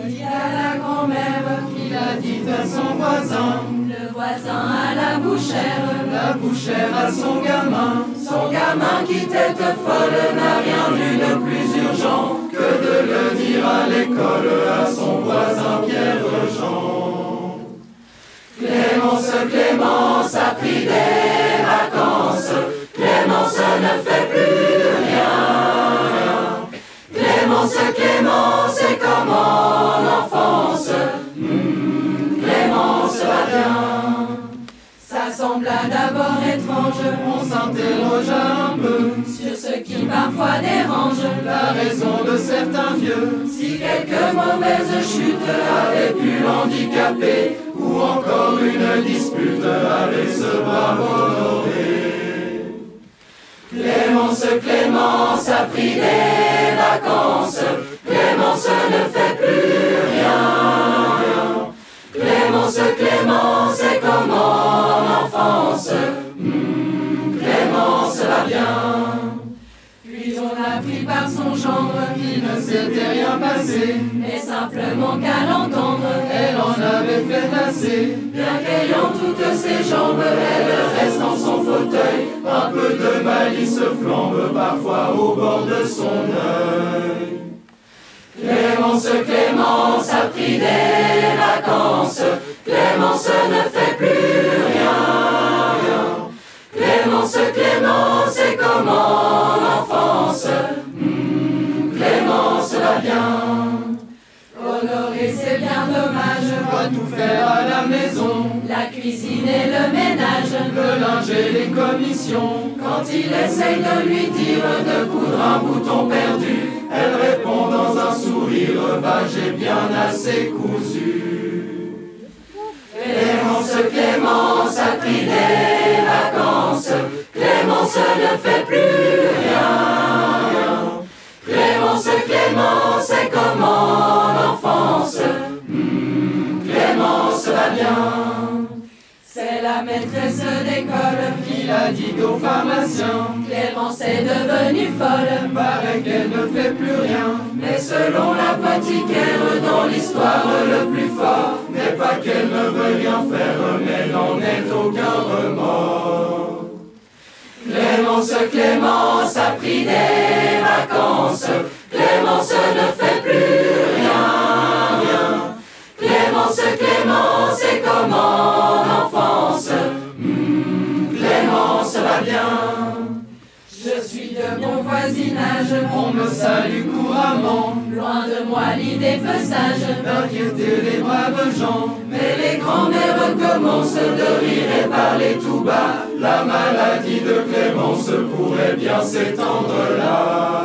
dit à la grand-mère, qui l'a dit à son voisin, le voisin à la bouchère à son gamin qui tête folle n'a rien vu de plus urgent que de le dire à l'école à son voisin Pierre-Jean. Clémence a pris des vacances, Clémence ne fait plus rien. Clémence est comme en enfance, Clémence va bien. Ça sembla d'abord étrange, On s'interroge un peu sur ce qui parfois dérange la raison de certains vieux, si quelques mauvaises chutes avaient pu l'handicaper, ou encore une dispute avec ce brave Honoré. Clémence a pris des vacances, Clémence ne fait plus rien. Clémence est comme en enfance, Clémence va bien. Puis on a pris par son gendre, Il ne s'était rien passé, mais simplement qu'à l'entendre, elle en avait fait assez. bien qu'ayant toutes ses jambes, Elle reste dans son fauteuil, un peu de malice flambe parfois au bord de son œil. Clémence a pris des vacances, Clémence ne fait plus rien. Clémence est comme en enfance, Clémence va bien. Honoré, c'est bien dommage, Doit tout faire à la maison, la cuisine et le ménage. le linge et les commissions. Quand il essaye de lui dire de coudre Un bouton perdu, elle répond dans un sourire, va, j'ai bien assez cousu. Clémence a pris des vacances, Clémence ne fait plus rien. Clémence est comme en enfance, Clémence va bien. c'est la maîtresse d'école Qui l'a dit au pharmacien, Clémence est devenue folle, paraît qu'elle ne fait plus rien. mais selon L'apothicaire dans l'histoire le plus fort n'est pas qu'elle ne veut rien faire, mais n'en est aucun remords. Clémence a pris des vacances, Clémence ne fait plus rien. Clémence est comme en enfance, Clémence va bien. je suis de bon voisinage, On me salue couramment, loin de moi l'idée peu sage, d'inquiéter les braves gens. mais les grands-mères Commence de rire et parler tout bas, la maladie de Clémence pourrait bien s'étendre là.